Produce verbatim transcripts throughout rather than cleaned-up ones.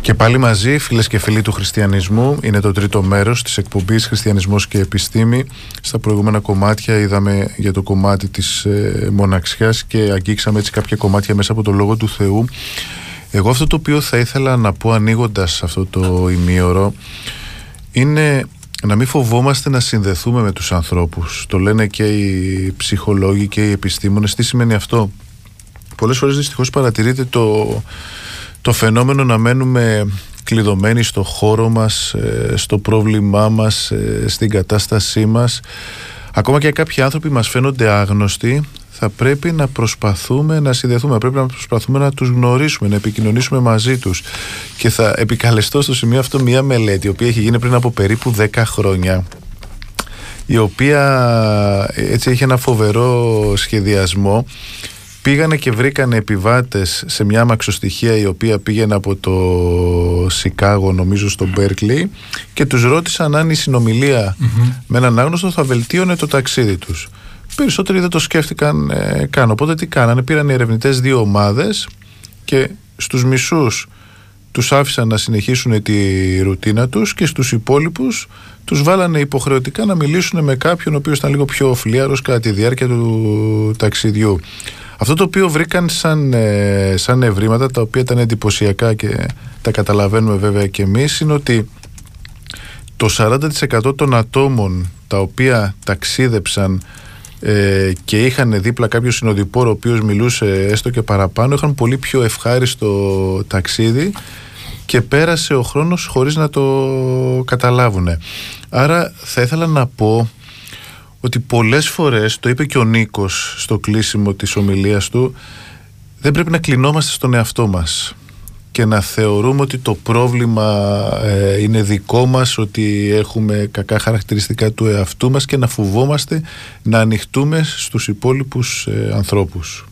Και πάλι μαζί, φίλες και φίλοι του χριστιανισμού, είναι το τρίτο μέρος της εκπομπής Χριστιανισμός και Επιστήμη. Στα προηγούμενα κομμάτια είδαμε για το κομμάτι της ε, μοναξιάς και αγγίξαμε έτσι κάποια κομμάτια μέσα από το Λόγο του Θεού. Εγώ αυτό το οποίο θα ήθελα να πω ανοίγοντας αυτό το ημίωρο είναι να μην φοβόμαστε να συνδεθούμε με τους ανθρώπους. Το λένε και οι ψυχολόγοι και οι επιστήμονες. Τι σημαίνει αυτό? Πολλές φορές δυστυχώς παρατηρείται το, το φαινόμενο να μένουμε κλειδωμένοι στο χώρο μας, στο πρόβλημά μας, στην κατάστασή μας. Ακόμα και κάποιοι άνθρωποι μας φαίνονται άγνωστοι, θα πρέπει να προσπαθούμε να συνδεθούμε, πρέπει να προσπαθούμε να τους γνωρίσουμε, να επικοινωνήσουμε μαζί τους. Και θα επικαλεστώ στο σημείο αυτό μια μελέτη, η οποία έχει γίνει πριν από περίπου δέκα χρόνια, η οποία έτσι έχει ένα φοβερό σχεδιασμό. Πήγανε και βρήκανε επιβάτες σε μια αμαξοστοιχεία η οποία πήγαινε από το Σικάγο νομίζω στο Μπέρκλι και τους ρώτησαν αν η συνομιλία mm-hmm. με έναν άγνωστο θα βελτίωνε το ταξίδι τους. Περισσότεροι δεν το σκέφτηκαν ε, καν. Οπότε τι κάνανε? Πήραν οι ερευνητές δύο ομάδες και στους μισούς τους άφησαν να συνεχίσουν τη ρουτίνα τους και στους υπόλοιπους τους βάλανε υποχρεωτικά να μιλήσουν με κάποιον ο οποίος ήταν λίγο πιο φλίαρος κατά τη διάρκεια του ταξιδιού. Αυτό το οποίο βρήκαν σαν, ε, σαν ευρήματα, τα οποία ήταν εντυπωσιακά και τα καταλαβαίνουμε βέβαια και εμείς, είναι ότι το σαράντα τοις εκατό των ατόμων τα οποία ταξίδεψαν ε, και είχαν δίπλα κάποιο συνοδοιπόρο ο οποίος μιλούσε έστω και παραπάνω, είχαν πολύ πιο ευχάριστο ταξίδι και πέρασε ο χρόνος χωρίς να το καταλάβουν. Άρα θα ήθελα να πω ότι πολλές φορές, το είπε και ο Νίκος στο κλείσιμο της ομιλίας του, δεν πρέπει να κλεινόμαστε στον εαυτό μας και να θεωρούμε ότι το πρόβλημα ε, είναι δικό μας, ότι έχουμε κακά χαρακτηριστικά του εαυτού μας και να φοβόμαστε να ανοιχτούμε στους υπόλοιπους ε, ανθρώπους.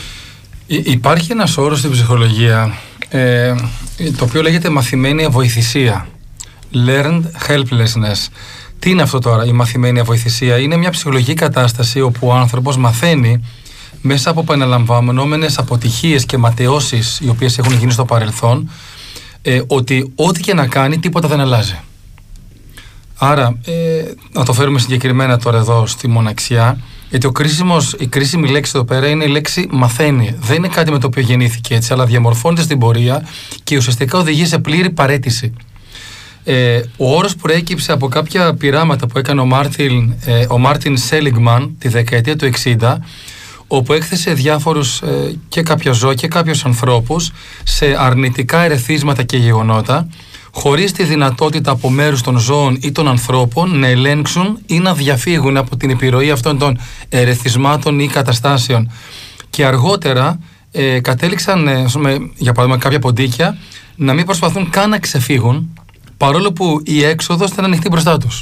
Υ- υπάρχει ένας όρος στην ψυχολογία ε, το οποίο λέγεται μαθημένη αβοηθησία, learned helplessness. Τι είναι αυτό τώρα η μαθημένη αβοηθησία? Είναι μια ψυχολογική κατάσταση όπου ο άνθρωπος μαθαίνει μέσα από επαναλαμβανόμενες αποτυχίες και ματαιώσεις οι οποίες έχουν γίνει στο παρελθόν ε, ότι ό,τι και να κάνει τίποτα δεν αλλάζει. Άρα ε, να το φέρουμε συγκεκριμένα τώρα εδώ στη μοναξιά, γιατί ο κρίσιμος, η κρίσιμη λέξη εδώ πέρα είναι η λέξη μαθαίνει. Δεν είναι κάτι με το οποίο γεννήθηκε έτσι, αλλά διαμορφώνεται στην πορεία και ουσιαστικά οδηγεί σε πλήρη παραίτηση. Ε, ο όρος προέκυψε από κάποια πειράματα που έκανε ο Μάρτιν, ε, ο Μάρτιν Σέλιγκμαν τη δεκαετία του εξήντα, όπου έκθεσε διάφορους ε, και κάποια ζώα και κάποιους ανθρώπους σε αρνητικά ερεθίσματα και γεγονότα, χωρίς τη δυνατότητα από μέρους των ζώων ή των ανθρώπων να ελέγξουν ή να διαφύγουν από την επιρροή αυτών των ερεθισμάτων ή καταστάσεων. Και αργότερα ε, κατέληξαν, ε, για παράδειγμα κάποια ποντίκια, να μην προσπαθούν καν να ξεφύγουν, παρόλο που η έξοδος ήταν ανοιχτή μπροστά τους.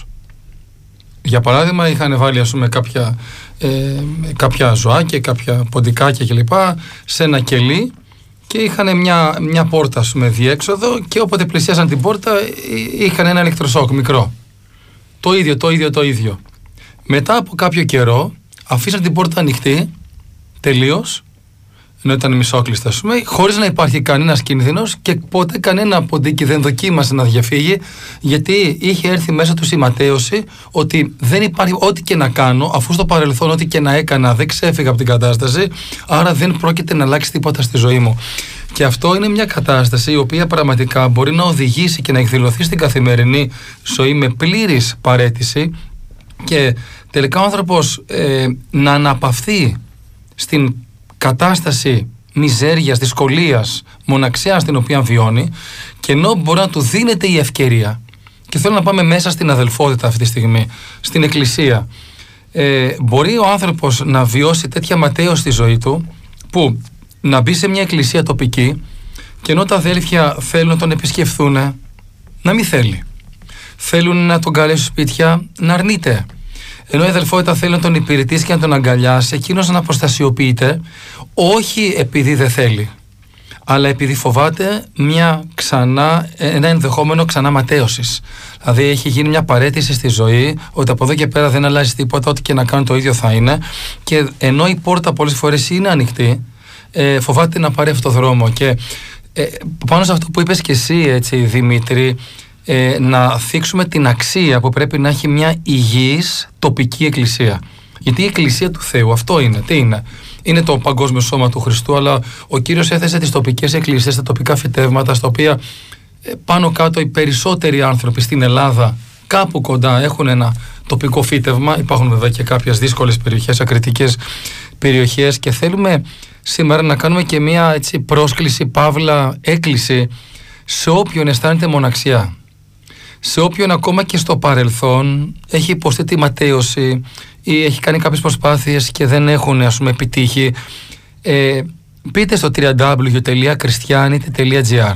Για παράδειγμα, είχαν βάλει ας πούμε, κάποια, ε, κάποια ζωάκια, κάποια ποντικάκια κλπ. Σε ένα κελί και είχαν μια, μια πόρτα ας πούμε, διέξοδο και όποτε πλησίασαν την πόρτα είχαν ένα ηλεκτροσόκ μικρό. Το ίδιο, το ίδιο, το ίδιο. Μετά από κάποιο καιρό αφήσαν την πόρτα ανοιχτή τελείως, ενώ ήταν μισόκλειστα, ας πούμε, χωρίς να υπάρχει κανένας κίνδυνος και ποτέ κανένα ποντίκι δεν δοκίμασε να διαφύγει, γιατί είχε έρθει μέσα του η ματέωση ότι δεν υπάρχει ό,τι και να κάνω, αφού στο παρελθόν ό,τι και να έκανα δεν ξέφυγα από την κατάσταση, άρα δεν πρόκειται να αλλάξει τίποτα στη ζωή μου. Και αυτό είναι μια κατάσταση η οποία πραγματικά μπορεί να οδηγήσει και να εκδηλωθεί στην καθημερινή ζωή με πλήρης παραίτηση και τελικά ο άνθρωπος ε, να αναπαυθεί στην κατάσταση μιζέριας, δυσκολίας, μοναξιάς την οποία βιώνει, και ενώ μπορεί να του δίνεται η ευκαιρία, και θέλω να πάμε μέσα στην αδελφότητα αυτή τη στιγμή, στην εκκλησία, ε, μπορεί ο άνθρωπος να βιώσει τέτοια ματέωση στη ζωή του, που να μπει σε μια εκκλησία τοπική και ενώ τα αδέλφια θέλουν να τον επισκεφθούν, να μην θέλει. Θέλουν να τον καλέσουν σπίτια, να αρνείται. Ενώ η αδελφότητα θέλει να τον υπηρετήσει και να τον αγκαλιάσει, εκείνος να αποστασιοποιείται, όχι επειδή δεν θέλει, αλλά επειδή φοβάται μια ξανά, ένα ενδεχόμενο ξανά ματέωσης. Δηλαδή έχει γίνει μια παραίτηση στη ζωή, ότι από εδώ και πέρα δεν αλλάζει τίποτα, ό,τι και να κάνουν το ίδιο θα είναι, και ενώ η πόρτα πολλές φορές είναι ανοιχτή, ε, φοβάται να πάρει αυτό το δρόμο. Και ε, πάνω σε αυτό που είπες και εσύ, έτσι, Δημήτρη, ε, να θίξουμε την αξία που πρέπει να έχει μια υγιής τοπική εκκλησία. Γιατί η εκκλησία του Θεού αυτό είναι. Τι είναι? Είναι το παγκόσμιο σώμα του Χριστού, αλλά ο Κύριος έθεσε τις τοπικές εκκλησίες, τα τοπικά φυτεύματα, στα οποία ε, πάνω κάτω οι περισσότεροι άνθρωποι στην Ελλάδα κάπου κοντά έχουν ένα τοπικό φύτευμα. Υπάρχουν βέβαια και κάποιες δύσκολες περιοχές, ακριτικές περιοχές, και θέλουμε σήμερα να κάνουμε και μια, έτσι, πρόσκληση, παύλα έκκληση σε όποιον αισθάνεται μοναξιά, σε όποιον ακόμα και στο παρελθόν έχει υποστεί τη ματαίωση ή έχει κάνει κάποιες προσπάθειες και δεν έχουν, ας πούμε, επιτύχει. ε, πείτε στο double-u double-u double-u τελεία christianity τελεία gr.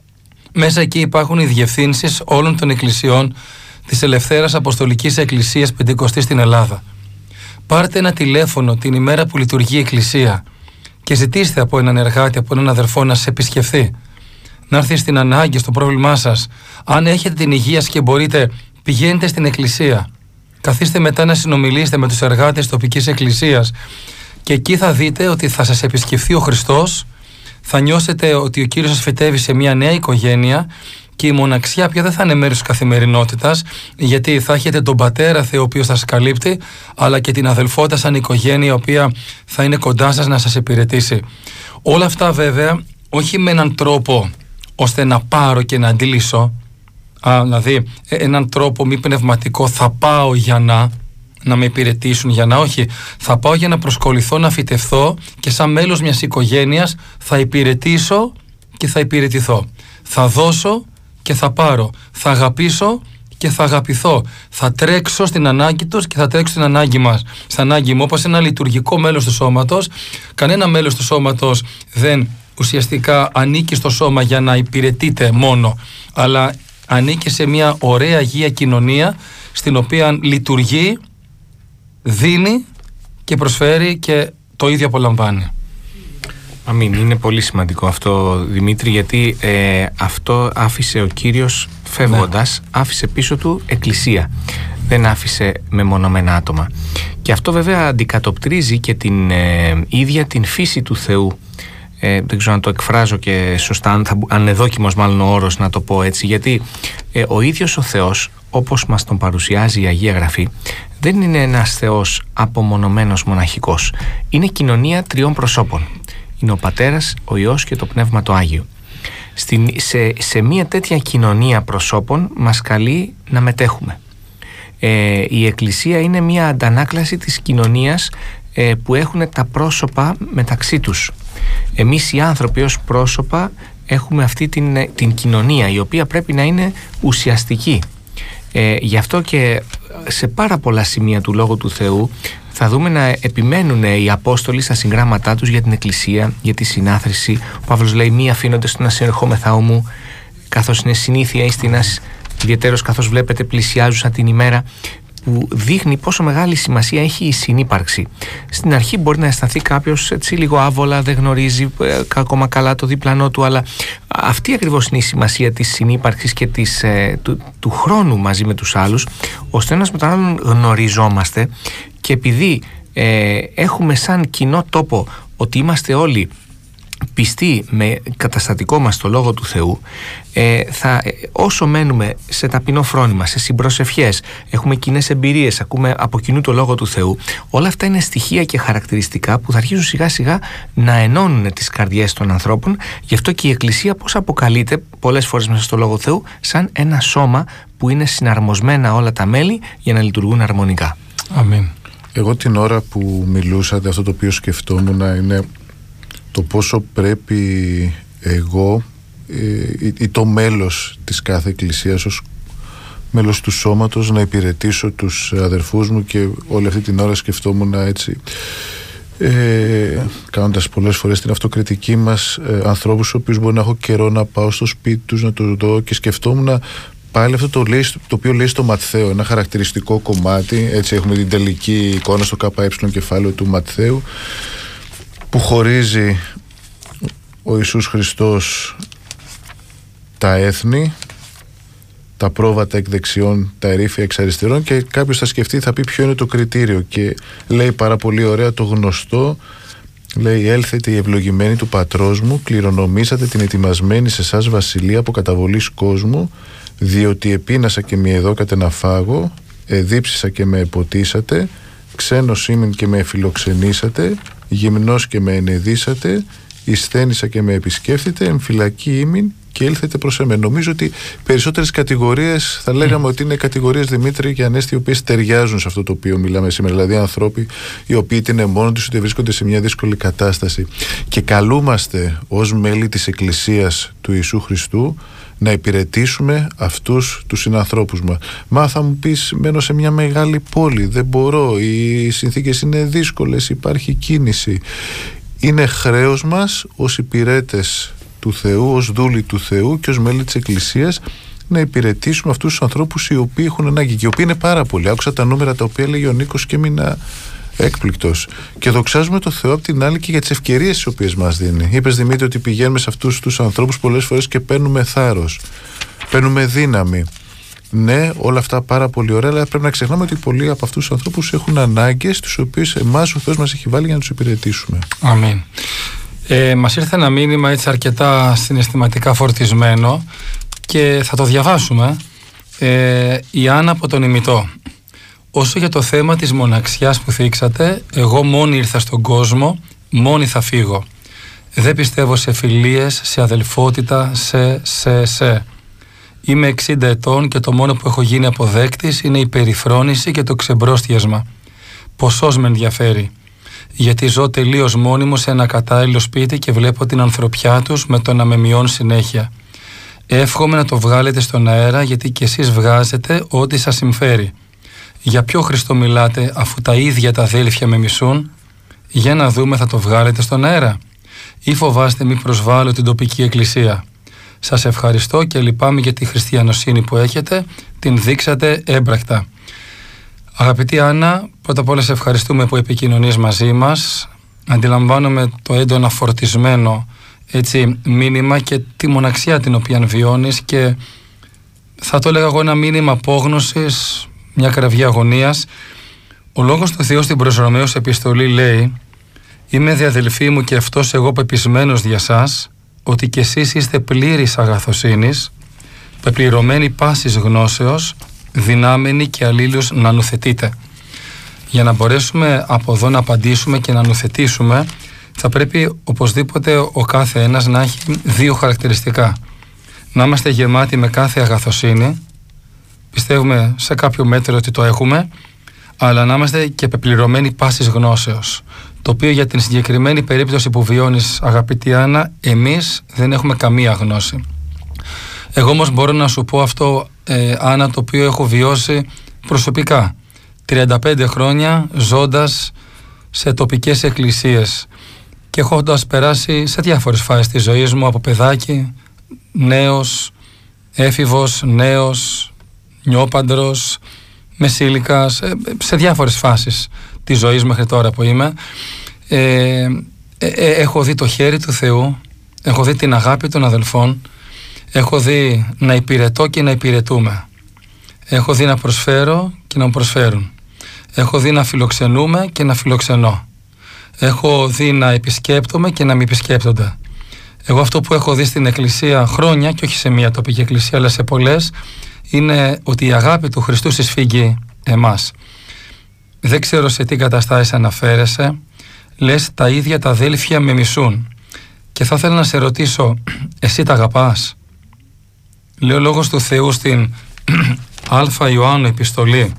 Μέσα εκεί υπάρχουν οι διευθύνσεις όλων των εκκλησιών της Ελευθέρας Αποστολικής Εκκλησίας Πεντηκοστής στην Ελλάδα. Πάρτε ένα τηλέφωνο την ημέρα που λειτουργεί η εκκλησία και ζητήστε από έναν εργάτη, από έναν αδερφό να σε επισκεφθεί, να έρθει στην ανάγκη, στο πρόβλημά σας. Αν έχετε την υγεία σας και μπορείτε, πηγαίνετε στην εκκλησία. Καθίστε μετά να συνομιλήσετε με τους εργάτες τοπικής εκκλησίας και εκεί θα δείτε ότι θα σας επισκεφθεί ο Χριστός, θα νιώσετε ότι ο Κύριος σας φυτεύει σε μια νέα οικογένεια και η μοναξιά πια δεν θα είναι μέρος της καθημερινότητας, γιατί θα έχετε τον Πατέρα Θεό ο οποίος θα σας καλύπτει, αλλά και την αδελφότητα σαν οικογένεια η οποία θα είναι κοντά σας να σας υπηρετήσει. Όλα αυτά βέβαια όχι με έναν τρόπο ώστε να πάρω και να αντιλήσω, α, δηλαδή έναν τρόπο μη πνευματικό, θα πάω για να να με υπηρετήσουν, για να όχι, θα πάω για να προσκοληθώ, να φυτευθώ και σαν μέλος μιας οικογένειας θα υπηρετήσω και θα υπηρετηθώ, θα δώσω και θα πάρω, θα αγαπήσω και θα αγαπηθώ, θα τρέξω στην ανάγκη τους και θα τρέξω στην ανάγκη μας, στην ανάγκη μου, όπως ένα λειτουργικό μέλος του σώματος. Κανένα μέλος του σώματος δεν ουσιαστικά ανήκει στο σώμα για να υπηρετείται μόνο, αλλά ανήκει σε μια ωραία αγία κοινωνία στην οποία λειτουργεί, δίνει και προσφέρει και το ίδιο απολαμβάνει. Αμήν. Είναι πολύ σημαντικό αυτό, Δημήτρη, γιατί ε, αυτό άφησε ο Κύριος φεύγοντας, ναι. άφησε πίσω του εκκλησία. Δεν άφησε μεμονωμένα άτομα. Και αυτό βέβαια αντικατοπτρίζει και την ε, ίδια την φύση του Θεού. Ε, δεν ξέρω αν το εκφράζω και σωστά, αν, θα, αν είναι δόκιμος μάλλον ο όρος να το πω έτσι, γιατί ε, ο ίδιος ο Θεός, όπως μας τον παρουσιάζει η Αγία Γραφή, δεν είναι ένας Θεός απομονωμένος μοναχικός. Είναι κοινωνία τριών προσώπων. Είναι ο Πατέρας, ο Υιός και το Πνεύμα το Άγιο. Στην, σε, σε μια τέτοια κοινωνία προσώπων μας καλεί να μετέχουμε. Ε, η Εκκλησία είναι μια αντανάκλαση της κοινωνίας ε, που έχουν τα πρόσωπα μεταξύ τους. Εμείς οι άνθρωποι ως πρόσωπα έχουμε αυτή την, την κοινωνία, η οποία πρέπει να είναι ουσιαστική. Ε, γι' αυτό και σε πάρα πολλά σημεία του Λόγου του Θεού θα δούμε να επιμένουν οι Απόστολοι στα συγγράμματά τους για την Εκκλησία, για τη συνάθρηση. Ο Παύλος λέει: μη αφήνονται στο να συνερχόμεθα μου, καθώς είναι συνήθεια εις τινάς, ιδιαιτέρως καθώς βλέπετε πλησιάζουσα την ημέρα, που δείχνει πόσο μεγάλη σημασία έχει η συνύπαρξη. Στην αρχή μπορεί να αισθανθεί κάποιος έτσι λίγο άβολα, δεν γνωρίζει ε, ακόμα καλά το διπλανό του, αλλά αυτή ακριβώς είναι η σημασία της συνύπαρξης και της, ε, του, του χρόνου μαζί με τους άλλους, ώστε ένας με τον άλλον γνωριζόμαστε, και επειδή ε, έχουμε σαν κοινό τόπο ότι είμαστε όλοι πιστοί με καταστατικό μας το Λόγο του Θεού, ε, θα, όσο μένουμε σε ταπεινό φρόνημα, σε συμπροσευχές, έχουμε κοινές εμπειρίες, ακούμε από κοινού το Λόγο του Θεού, όλα αυτά είναι στοιχεία και χαρακτηριστικά που θα αρχίζουν σιγά σιγά να ενώνουν τις καρδιές των ανθρώπων. Γι' αυτό και η Εκκλησία πώς αποκαλείται πολλές φορές μέσα στο Λόγο του Θεού? Σαν ένα σώμα που είναι συναρμοσμένα όλα τα μέλη για να λειτουργούν αρμονικά. Αμήν. Εγώ την ώρα που μιλούσατε, αυτό το οποίο σκεφτόμουν είναι το πόσο πρέπει εγώ ή, ή το μέλος της κάθε εκκλησίας ως μέλος του σώματος να υπηρετήσω τους αδερφούς μου, και όλη αυτή την ώρα σκεφτόμουν έτσι, ε, κάνοντας πολλές φορές την αυτοκριτική μας, ε, ανθρώπους ο οποίους μπορεί να έχω καιρό να πάω στο σπίτι τους να το δω, και σκεφτόμουν πάλι αυτό το, λέει, το οποίο λέει στο Ματθαίο, ένα χαρακτηριστικό κομμάτι, έτσι έχουμε την τελική εικόνα στο ΚΕ κεφάλαιο του Ματθαίου, που χωρίζει ο Ιησούς Χριστός τα έθνη, τα πρόβατα εκ δεξιών, τα ερήφια εξ αριστερών, και κάποιος θα σκεφτεί, θα πει ποιο είναι το κριτήριο, και λέει πάρα πολύ ωραία το γνωστό: Λέει: έλθετε οι ευλογημένοι του πατρός μου, κληρονομήσατε την ετοιμασμένη σε εσάς βασιλεία από καταβολής κόσμου, διότι επίνασα και μη εδώκατε να φάγω, εδίψησα και με εποτίσατε, ξένος ήμουν και με εφιλοξενήσατε, γυμνός και με ενεδίσατε, εισθένησα και με επισκέφτητε, εμφυλακή ήμην και ήλθετε προς εμένα. Νομίζω ότι περισσότερες κατηγορίες θα λέγαμε mm. ότι είναι κατηγορίες, Δημήτρη και Ανέστη, οι οποίες ταιριάζουν σε αυτό το οποίο μιλάμε σήμερα. Δηλαδή άνθρωποι οι οποίοι είτε είναι μόνοι τους είτε βρίσκονται σε μια δύσκολη κατάσταση. Και καλούμαστε ως μέλη της Εκκλησίας του Ιησού Χριστού να υπηρετήσουμε αυτούς τους συνανθρώπους μας. Μα θα μου πεις, μένω σε μια μεγάλη πόλη, δεν μπορώ, οι συνθήκες είναι δύσκολες, υπάρχει κίνηση. Είναι χρέος μας ως υπηρέτες του Θεού, ως δούλοι του Θεού και ως μέλη της Εκκλησίας να υπηρετήσουμε αυτούς τους ανθρώπους οι οποίοι έχουν ανάγκη και οι οποίοι είναι πάρα πολλοί. Άκουσα τα νούμερα τα οποία έλεγε ο Νίκος και έμεινα έκπληκτος. Και δοξάζουμε το Θεό απ' την άλλη και για τις ευκαιρίες τις οποίες μας δίνει. Είπες, Δημήτρη, ότι πηγαίνουμε σε αυτούς τους ανθρώπους πολλές φορές και παίρνουμε θάρρος, παίρνουμε δύναμη. Ναι, όλα αυτά πάρα πολύ ωραία, αλλά πρέπει να ξεχνάμε ότι πολλοί από αυτούς τους ανθρώπους έχουν ανάγκες τις οποίες εμάς ο Θεός μας έχει βάλει για να τους υπηρετήσουμε. Αμήν. Ε, μας ήρθε ένα μήνυμα έτσι αρκετά συναισθηματικά φορτισμένο και θα το διαβάσουμε. Ε, η Άννα από τον Ημιτό. Όσο για το θέμα της μοναξιάς που θίξατε, εγώ μόνη ήρθα στον κόσμο, μόνη θα φύγω. Δεν πιστεύω σε φιλίες, σε αδελφότητα, σε, σε, σε. Είμαι εξήντα ετών και το μόνο που έχω γίνει αποδέκτης είναι η περιφρόνηση και το ξεμπρόστιασμα. Ποσός με ενδιαφέρει. Γιατί ζω τελείως μόνιμο σε ένα κατάλληλο σπίτι και βλέπω την ανθρωπιά τους με το να με μειώνουν συνέχεια. Εύχομαι να το βγάλετε στον αέρα, γιατί κι εσείς βγάζετε ό,τι σας συμφέρει. Για ποιο Χριστό μιλάτε αφού τα ίδια τα αδέλφια με μισούν? Για να δούμε, θα το βγάλετε στον αέρα? Ή φοβάστε μη προσβάλλω την τοπική εκκλησία? Σας ευχαριστώ και λυπάμαι για τη χριστιανοσύνη που έχετε, την δείξατε έμπρακτα. Αγαπητή Άννα, πρώτα απ' όλα σε ευχαριστούμε που επικοινωνείς μαζί μας. Αντιλαμβάνομαι το έντονα φορτισμένο έτσι, μήνυμα και τη μοναξιά την οποία βιώνεις και θα το έλεγα εγώ ένα μήνυμα απόγνωσης, μια κραυγή αγωνίας. Ο λόγος του Θεού στην προς Ρωμαίους επιστολή λέει: «Είμαι διαδελφοί μου και αυτός εγώ πεπισμένος δια σας, ότι κι εσείς είστε πλήρης αγαθοσύνης, πεπληρωμένοι πάσης γνώσεως, δυνάμενοι και αλλήλους να νουθετείτε». Για να μπορέσουμε από εδώ να απαντήσουμε και να νουθετήσουμε, θα πρέπει οπωσδήποτε ο κάθε ένας να έχει δύο χαρακτηριστικά. Να είμαστε γεμάτοι με κάθε αγαθοσύνη, πιστεύουμε σε κάποιο μέτρο ότι το έχουμε, αλλά να είμαστε και πεπληρωμένοι πάσης γνώσεως, το οποίο για την συγκεκριμένη περίπτωση που βιώνεις, αγαπητή Άννα, εμείς δεν έχουμε καμία γνώση. Εγώ όμως μπορώ να σου πω αυτό, ε, Άννα, το οποίο έχω βιώσει προσωπικά. τριάντα πέντε χρόνια ζώντας σε τοπικές εκκλησίες και έχοντας περάσει σε διάφορες φάσεις της ζωής μου, από παιδάκι, νέος, έφηβος, νέος, νιόπαντρος, μεσήλικας, σε διάφορες φάσεις της ζωής μέχρι τώρα που είμαι. Ε, ε, ε, έχω δει το χέρι του Θεού, έχω δει την αγάπη των αδελφών, έχω δει να υπηρετώ και να υπηρετούμε, έχω δει να προσφέρω και να μου προσφέρουν, έχω δει να φιλοξενούμε και να φιλοξενώ, έχω δει να επισκέπτομαι και να μη επισκέπτονται. Εγώ αυτό που έχω δει στην εκκλησία χρόνια, και όχι σε μία τοπική εκκλησία αλλά σε πολλές, είναι ότι η αγάπη του Χριστού συσφίγγει εμάς. Δεν ξέρω σε τι καταστάσεις αναφέρεσαι. Λες τα ίδια τα αδέλφια με μισούν. Και θα ήθελα να σε ρωτήσω, εσύ τα αγαπάς? Λέει ο λόγος του Θεού στην Α Ιωάννου επιστολή,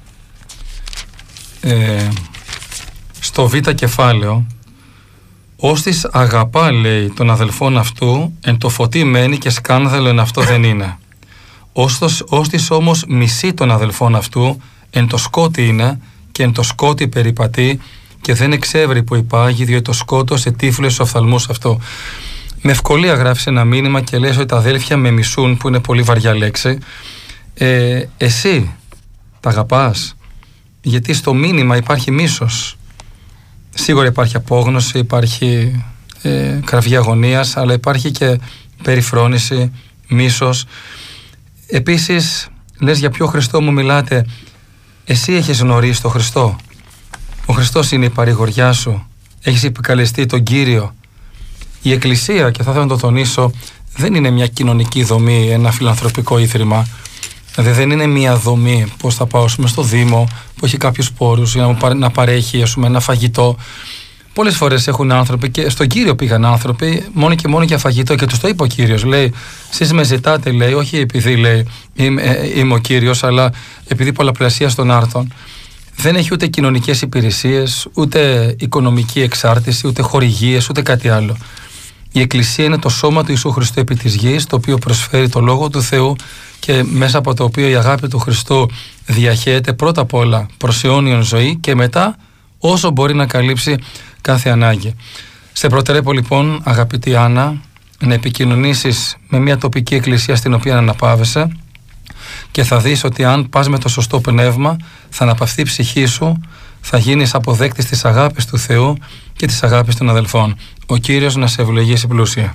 ε, στο Β κεφάλαιο, «Όστις αγαπά, λέει, τον αδελφόν αυτού, εν το φωτί μένει και σκάνδαλο εν αυτό δεν είναι. Όστις όμως μισεί τον αδελφόν αυτού, εν το σκότι είναι και εν το σκότι περιπατεί και δεν εξεύρει που υπάγει, διότι το σκότος ετύφλωσε στους οφθαλμούς αυτό». Με ευκολία γράφεις ένα μήνυμα και λες ότι τα αδέλφια με μισούν, που είναι πολύ βαριά λέξη. Ε, εσύ τα αγαπάς? Γιατί στο μήνυμα υπάρχει μίσος. Σίγουρα υπάρχει απόγνωση, υπάρχει ε, κραυγή αγωνίας, αλλά υπάρχει και περιφρόνηση, μίσος. Επίσης, λες για ποιο Χριστό μου μιλάτε? Εσύ έχεις γνωρίσει τον Χριστό. Ο Χριστός είναι η παρηγοριά σου. έχεις επικαλεστεί τον Κύριο. Η Εκκλησία, και θα ήθελα να το τονίσω, δεν είναι μια κοινωνική δομή, ένα φιλανθρωπικό ίδρυμα. Δηλαδή δεν είναι μια δομή, πώς θα πάω πούμε, στο Δήμο που έχει κάποιους πόρους για να παρέχει ας πούμε, ένα φαγητό. Πολλές φορές έχουν άνθρωποι, και στον Κύριο πήγαν άνθρωποι μόνο και μόνο για φαγητό, και τους το είπε ο Κύριος. Λέει, εσείς με ζητάτε, λέει, όχι επειδή λέει, είμαι, ε, είμαι ο Κύριος, αλλά επειδή πολλαπλασία των άρτων. Δεν έχει ούτε κοινωνικές υπηρεσίες, ούτε οικονομική εξάρτηση, ούτε χορηγίες, ούτε κάτι άλλο. Η Εκκλησία είναι το σώμα του Ιησού Χριστού επί της γης, το οποίο προσφέρει το Λόγο του Θεού και μέσα από το οποίο η αγάπη του Χριστού διαχέεται πρώτα απ' όλα προς αιώνιον ζωή και μετά όσο μπορεί να καλύψει κάθε ανάγκη. Σε προτερέπω λοιπόν, αγαπητή Άννα, να επικοινωνήσεις με μια τοπική εκκλησία στην οποία αναπαύεσαι, και θα δεις ότι αν πας με το σωστό πνεύμα θα αναπαυθεί η ψυχή σου, θα γίνεις αποδέκτης της αγάπης του Θεού και της αγάπης των αδελφών. Ο Κύριος να σε ευλογήσει πλούσια.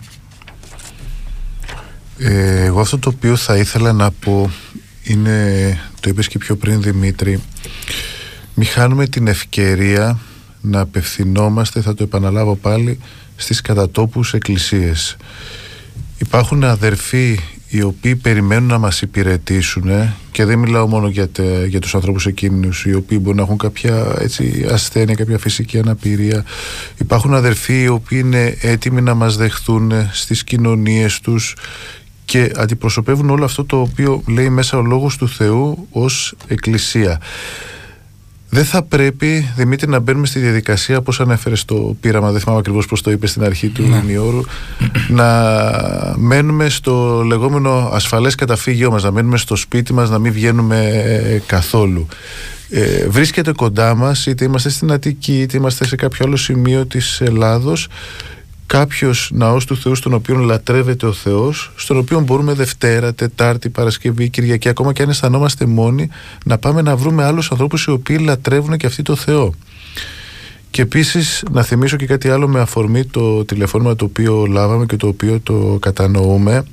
Ε, εγώ αυτό το οποίο θα ήθελα να πω είναι, το είπες και πιο πριν Δημήτρη, μη χάνουμε την ευκαιρία να απευθυνόμαστε, θα το επαναλάβω πάλι, στις κατατόπους εκκλησίες. Υπάρχουν αδερφοί οι οποίοι περιμένουν να μας υπηρετήσουν, και δεν μιλάω μόνο για, τε, για τους ανθρώπους εκείνους οι οποίοι μπορεί να έχουν κάποια έτσι, ασθένεια, κάποια φυσική αναπηρία. Υπάρχουν αδερφοί οι οποίοι είναι έτοιμοι να μας δεχθούν στις κοινωνίες τους και αντιπροσωπεύουν όλο αυτό το οποίο λέει μέσα ο Λόγος του Θεού ως εκκλησία. Δεν θα πρέπει, Δημήτρη, να μπαίνουμε στη διαδικασία, όπως ανέφερε στο πείραμα, δεν θυμάμαι ακριβώς πώς το είπε στην αρχή του ημιώρου, να μένουμε στο λεγόμενο ασφαλές καταφύγιό μας, να μένουμε στο σπίτι μας, να μην βγαίνουμε καθόλου. Ε, βρίσκεται κοντά μας, είτε είμαστε στην Αττική, είτε είμαστε σε κάποιο άλλο σημείο της Ελλάδος, κάποιος ναός του Θεού στον οποίο λατρεύεται ο Θεός, στον οποίο μπορούμε Δευτέρα, Τετάρτη, Παρασκευή, Κυριακή, ακόμα και αν αισθανόμαστε μόνοι, να πάμε να βρούμε άλλους ανθρώπους οι οποίοι λατρεύουν και αυτοί το Θεό. Και επίσης να θυμίσω και κάτι άλλο με αφορμή το τηλεφώνημα το οποίο λάβαμε και το οποίο το κατανοούμε.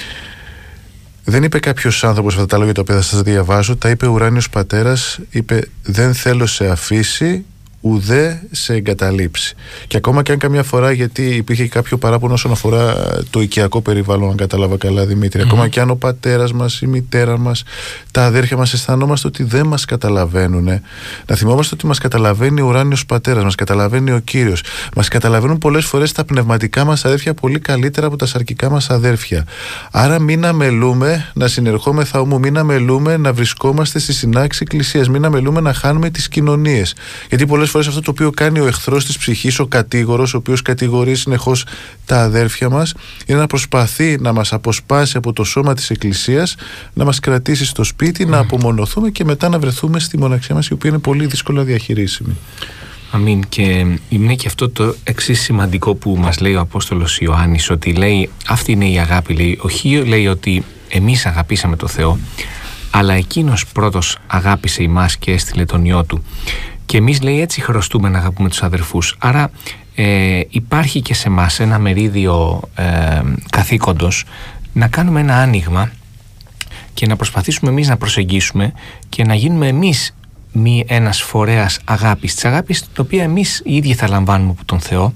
Δεν είπε κάποιος άνθρωπος αυτά τα λόγια τα οποία θα σας διαβάζω, τα είπε ο ουράνιος πατέρας, είπε δεν θέλω σε αφήσει ουδέ σε εγκαταλείψει. Και ακόμα και αν καμιά φορά, γιατί υπήρχε κάποιο παράπονο όσον αφορά το οικιακό περιβάλλον, αν κατάλαβα καλά Δημήτρη, mm-hmm. ακόμα και αν ο πατέρας μας, η μητέρα μας, τα αδέρφια μας αισθανόμαστε ότι δεν μας καταλαβαίνουν, να θυμόμαστε ότι μας καταλαβαίνει ο ουράνιος πατέρας, μας καταλαβαίνει ο Κύριος, μας καταλαβαίνουν πολλές φορές τα πνευματικά μας αδέρφια πολύ καλύτερα από τα σαρκικά μας αδέρφια. Άρα μην αμελούμε να συνερχόμεθα όμου, μην αμελούμε να βρισκόμαστε στη συνάξη εκκλησίας, μην αμελούμε να χάνουμε τις κοινωνίες. Γιατί πολλές φορές αυτό το οποίο κάνει ο εχθρός της ψυχής, ο κατήγορος, ο οποίος κατηγορεί συνεχώς τα αδέρφια μας, είναι να προσπαθεί να μας αποσπάσει από το σώμα της Εκκλησίας, να μας κρατήσει στο σπίτι, mm. να απομονωθούμε και μετά να βρεθούμε στη μοναξιά μας, η οποία είναι πολύ δύσκολα διαχειρίσιμη. Αμήν. Και είναι και αυτό το εξής σημαντικό που μας λέει ο Απόστολος Ιωάννης, ότι λέει αυτή είναι η αγάπη, λέει, όχι λέει ότι εμείς αγαπήσαμε το Θεό, αλλά εκείνος πρώτος αγάπησε ημάς και έστειλε τον Υιό Του. Και εμείς, λέει, έτσι χρωστούμε να αγαπούμε τους αδερφούς. Άρα ε, υπάρχει και σε μας ένα μερίδιο ε, καθήκοντος να κάνουμε ένα άνοιγμα και να προσπαθήσουμε εμείς να προσεγγίσουμε και να γίνουμε εμείς μη ένας φορέας αγάπης, της αγάπης την οποία εμείς οι ίδιοι θα λαμβάνουμε από τον Θεό,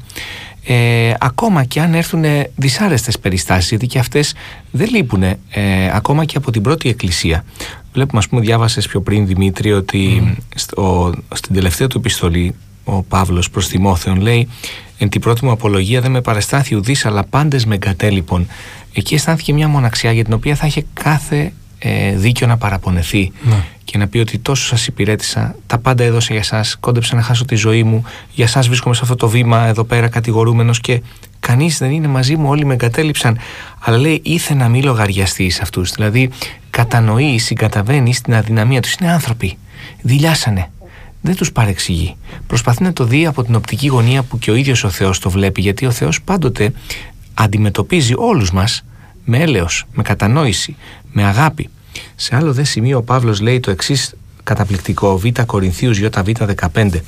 ε, ακόμα και αν έρθουν δυσάρεστες περιστάσεις, γιατί και αυτές δεν λείπουν, ε, ακόμα και από την πρώτη εκκλησία. Βλέπουμε, ας πούμε, διάβασες πιο πριν Δημήτρη, ότι mm. στο, στην τελευταία του επιστολή ο Παύλος προς Τιμόθεον λέει «Εν την πρώτη μου απολογία δεν με παρεστάθη ουδής, αλλά πάντες με εγκατέλειπον». Εκεί αισθάνθηκε μια μοναξιά για την οποία θα είχε κάθε ε, δίκιο να παραπονεθεί mm. και να πει ότι τόσο σας υπηρέτησα, τα πάντα έδωσα για σας, κόντεψα να χάσω τη ζωή μου, για σας βρίσκομαι σε αυτό το βήμα εδώ πέρα κατηγορούμενος και κανείς δεν είναι μαζί μου, όλοι με εγκατέλειψαν. Αλλά λέει ήθε να μην λογαριαστεί σε αυτούς. Δηλαδή κατανοεί, συγκαταβαίνει στην αδυναμία τους. Είναι άνθρωποι. Δειλιάσανε. Δεν τους παρεξηγεί. Προσπαθεί να το δει από την οπτική γωνία που και ο ίδιος ο Θεός το βλέπει, γιατί ο Θεός πάντοτε αντιμετωπίζει όλους μας με έλεος, με κατανόηση, με αγάπη. Σε άλλο δε σημείο ο Παύλος λέει το εξής καταπληκτικό, Β Κορινθίους Ι Β δεκαπέντε.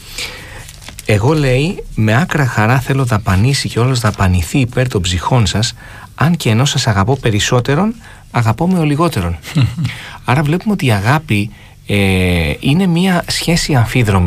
Εγώ, λέει, με άκρα χαρά θέλω δαπανίσει και όλος δαπανηθεί υπέρ των ψυχών σας, αν και ενώ σας αγαπώ περισσότερον, αγαπώ με ο λιγότερον. Άρα βλέπουμε ότι η αγάπη ε, είναι μια σχέση αμφίδρομη.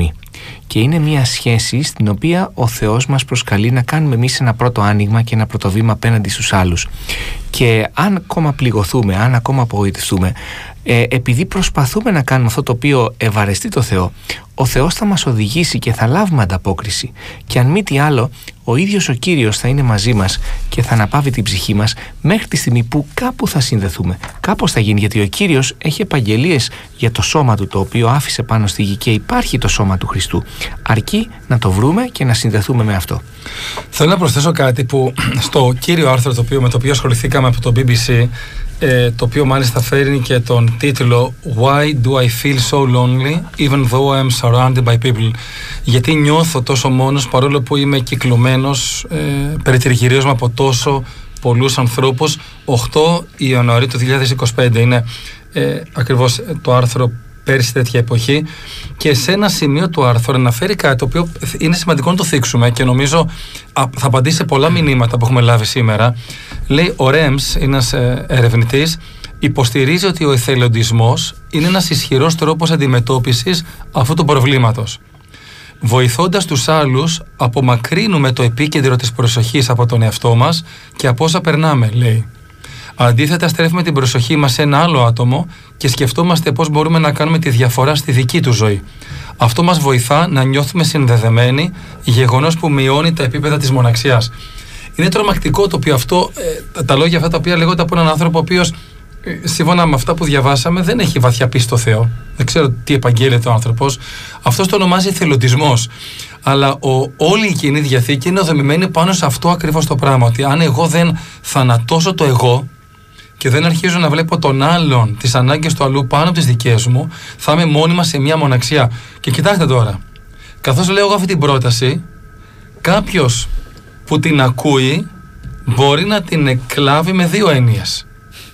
Και είναι μια σχέση στην οποία ο Θεός μας προσκαλεί να κάνουμε εμείς ένα πρώτο άνοιγμα και ένα πρώτο βήμα απέναντι στους άλλους. Και αν ακόμα πληγωθούμε, αν ακόμα απογοητευτούμε, ε, επειδή προσπαθούμε να κάνουμε αυτό το οποίο ευαρεστεί το Θεό, ο Θεός θα μας οδηγήσει και θα λάβουμε ανταπόκριση. Και αν μη τι άλλο, ο ίδιος ο Κύριος θα είναι μαζί μας και θα αναπαύει την ψυχή μας μέχρι τη στιγμή που κάπου θα συνδεθούμε. Κάπως θα γίνει, γιατί ο Κύριος έχει επαγγελίες για το σώμα του, το οποίο άφησε πάνω στη γη, και υπάρχει το σώμα του Χριστού. Αρκεί να το βρούμε και να συνδεθούμε με αυτό. Θέλω να προσθέσω κάτι που στο κύριο άρθρο το οποίο, με το οποίο ασχοληθήκαμε από το μπι μπι σι, ε, το οποίο μάλιστα φέρνει και τον τίτλο Why do I feel so lonely even though I am surrounded by people? Γιατί νιώθω τόσο μόνος παρόλο που είμαι κυκλωμένος, ε, περιτριγυρίως από τόσο πολλούς ανθρώπους. οκτώ Ιανουαρίου του δύο χιλιάδες είκοσι πέντε είναι ε, ακριβώς το άρθρο, πέρυσι τέτοια εποχή, και σε ένα σημείο του άρθρου αναφέρει κάτι το οποίο είναι σημαντικό να το θίξουμε και νομίζω θα απαντήσει σε πολλά μηνύματα που έχουμε λάβει σήμερα. Λέει, ο Ρέμς, ένας ερευνητής, υποστηρίζει ότι ο εθελοντισμός είναι ένας ισχυρός τρόπος αντιμετώπισης αυτού του προβλήματος. Βοηθώντας τους άλλους, απομακρύνουμε το επίκεντρο της προσοχής από τον εαυτό μας και από όσα περνάμε, λέει. Αντίθετα, στρέφουμε την προσοχή μας σε ένα άλλο άτομο και σκεφτόμαστε πώς μπορούμε να κάνουμε τη διαφορά στη δική του ζωή. Αυτό μας βοηθά να νιώθουμε συνδεδεμένοι, γεγονός που μειώνει τα επίπεδα της μοναξιάς. Είναι τρομακτικό το οποίο αυτό, ε, τα λόγια αυτά τα οποία λέγονται από έναν άνθρωπο ο οποίος, ε, σύμφωνα με αυτά που διαβάσαμε, δεν έχει βαθιά πίστη στο Θεό. Δεν ξέρω τι επαγγέλλεται ο άνθρωπος. Αυτός το ονομάζει εθελοντισμός. Αλλά ο, όλη η Καινή Διαθήκη είναι δομημένη πάνω σε αυτό ακριβώς το πράγμα. Ότι αν εγώ δεν θανατώσω το εγώ και δεν αρχίζω να βλέπω τον άλλον, τις ανάγκες του αλλού πάνω από τις δικές μου, θα είμαι μόνιμα σε μια μοναξιά. Και κοιτάξτε τώρα, καθώς λέω εγώ αυτή την πρόταση, κάποιος που την ακούει μπορεί να την εκλάβει με δύο έννοιες.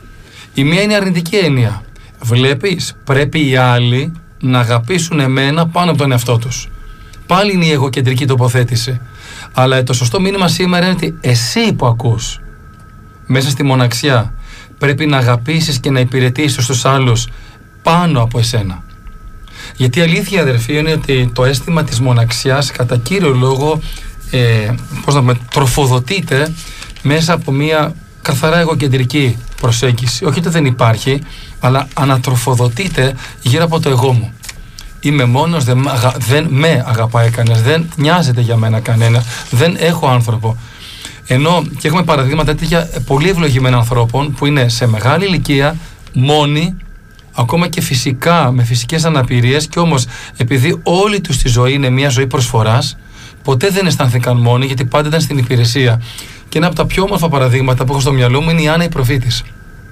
Η μία είναι η αρνητική έννοια. Βλέπεις, πρέπει οι άλλοι να αγαπήσουν εμένα πάνω από τον εαυτό τους. Πάλι είναι η εγωκεντρική τοποθέτηση. Αλλά το σωστό μήνυμα σήμερα είναι ότι εσύ που ακούς μέσα στη μοναξιά πρέπει να αγαπήσεις και να υπηρετήσεις τους άλλους πάνω από εσένα. Γιατί η αλήθεια, αδερφοί, είναι ότι το αίσθημα της μοναξιάς κατά κύριο λόγο ε, πώς να πούμε, τροφοδοτείται μέσα από μια καθαρά εγωκεντρική προσέγγιση. Όχι ότι δεν υπάρχει, αλλά ανατροφοδοτείται γύρω από το εγώ μου. Είμαι μόνος, δεν, δεν με αγαπάει κανένας, δεν νοιάζεται για μένα κανένα, δεν έχω άνθρωπο. Ενώ και έχουμε παραδείγματα τέτοια πολύ ευλογημένων ανθρώπων που είναι σε μεγάλη ηλικία, μόνοι, ακόμα και φυσικά με φυσικές αναπηρίες, και όμως επειδή όλη τους τη ζωή είναι μια ζωή προσφοράς, ποτέ δεν αισθάνθηκαν μόνοι, γιατί πάντα ήταν στην υπηρεσία. Και ένα από τα πιο όμορφα παραδείγματα που έχω στο μυαλό μου είναι η Άννα η προφήτης.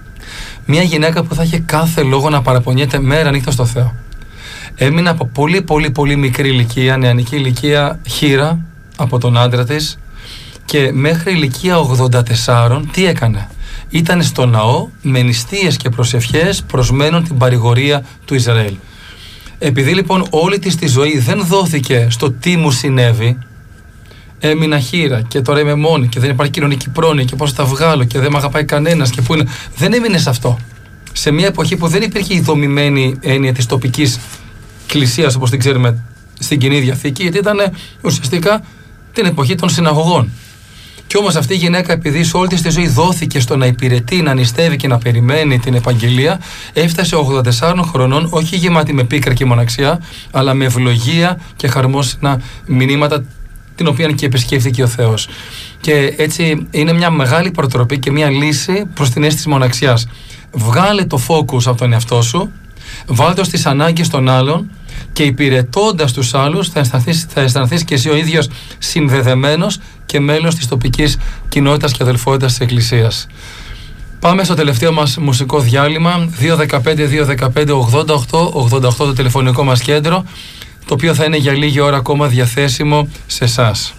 Μια γυναίκα που θα είχε κάθε λόγο να παραπονιέται μέρα νύχτα στο Θεό. Έμεινε από πολύ πολύ πολύ μικρή ηλικία, νεανική ηλικία, χήρα από τον άντρα της, και μέχρι ηλικία ογδόντα τέσσερα τι έκανε? Ήταν στο ναό με νηστείες και προσευχές προσμένων την παρηγορία του Ισραήλ. Επειδή λοιπόν όλη της τη ζωή δεν δόθηκε στο τι μου συνέβη, έμεινα χήρα και τώρα είμαι μόνη και δεν υπάρχει κοινωνική πρόνοια και πώς θα τα βγάλω και δεν με αγαπάει κανένας και πού είναι. Δεν έμεινε σε αυτό. Σε μια εποχή που δεν υπήρχε η δομημένη έννοια της τοπικής εκκλησίας όπως την ξέρουμε στην Καινή Διαθήκη, γιατί ήταν ουσιαστικά την εποχή των συναγωγών. Κι όμως αυτή η γυναίκα, επειδή σε όλη της τη ζωή δόθηκε στο να υπηρετεί, να νηστεύει και να περιμένει την επαγγελία, έφτασε ογδόντα τεσσάρων χρονών, όχι γεμάτη με πίκρα και μοναξιά, αλλά με ευλογία και χαρμόσυνα μηνύματα, την οποία και επισκέφθηκε ο Θεός. Και έτσι είναι μια μεγάλη προτροπή και μια λύση προς την αίσθηση μοναξιάς. Βγάλε το focus από τον εαυτό σου, βάλτε το στις ανάγκες των άλλων, και υπηρετώντας τους άλλους θα αισθανθείς, θα αισθανθείς και εσύ ο ίδιος συνδεδεμένος και μέλος της τοπικής κοινότητας και αδελφότητας της Εκκλησίας. Πάμε στο τελευταίο μας μουσικό διάλειμμα, δύο ένα πέντε δύο ένα πέντε ογδόντα οκτώ ογδόντα οκτώ το τηλεφωνικό μας κέντρο, το οποίο θα είναι για λίγη ώρα ακόμα διαθέσιμο σε εσάς.